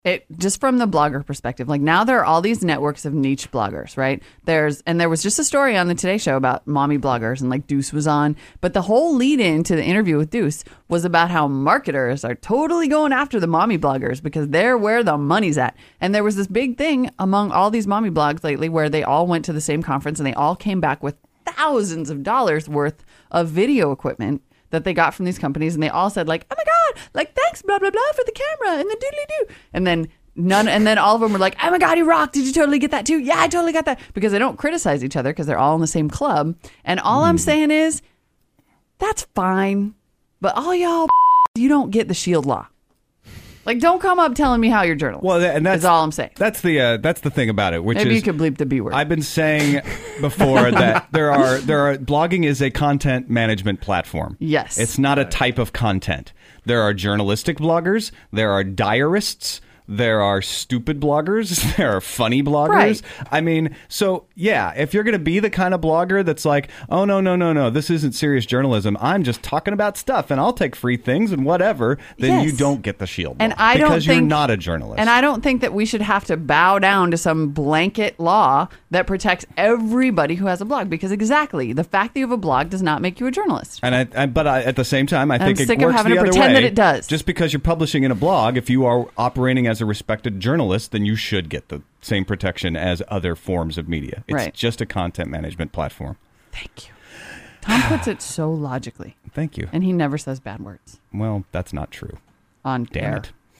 It just from the blogger perspective, like now there are all these networks of niche bloggers, right? There was just a story on the Today Show about mommy bloggers, and like Deuce was on, but the whole lead in to the interview with Deuce was about how marketers are totally going after the mommy bloggers because they're where the money's at. And there was this big thing among all these mommy blogs lately where they all went to the same conference and they all came back with thousands of dollars worth of video equipment that they got from these companies, and they all said like, "Oh my god, like thanks, blah blah blah for the camera," and the doodly doo, and then all of them were like, "Oh my god, you rock! Did you totally get that too?" "Yeah, I totally got that," because they don't criticize each other because they're all in the same club. And all I'm saying is, that's fine, but all y'all, you don't get the Shield law. Like, don't come up telling me how you're journalist. Well, and that's all I'm saying. That's the thing about it. Which maybe is, you could bleep the B word. I've been saying before that there are blogging is a content management platform. Yes, it's not a type of content. There are journalistic bloggers. There are diarists. There are stupid bloggers. There are funny bloggers. Right. I mean, so yeah, if you're going to be the kind of blogger that's like, oh, no, this isn't serious journalism. I'm just talking about stuff and I'll take free things and whatever, then you don't get the Shield law. And I don't because think, you're not a journalist. And I don't think that we should have to bow down to some blanket law that protects everybody who has a blog, because exactly, the fact that you have a blog does not make you a journalist. And at the same time, I think it works the other way. I'm sick of having to pretend that it does. Just because you're publishing in a blog, if you are operating as a respected journalist, then you should get the same protection as other forms of media. It's just a content management platform. Thank you. Tom puts it so logically. Thank you. And he never says bad words. Well, that's not true. On Damn air. it.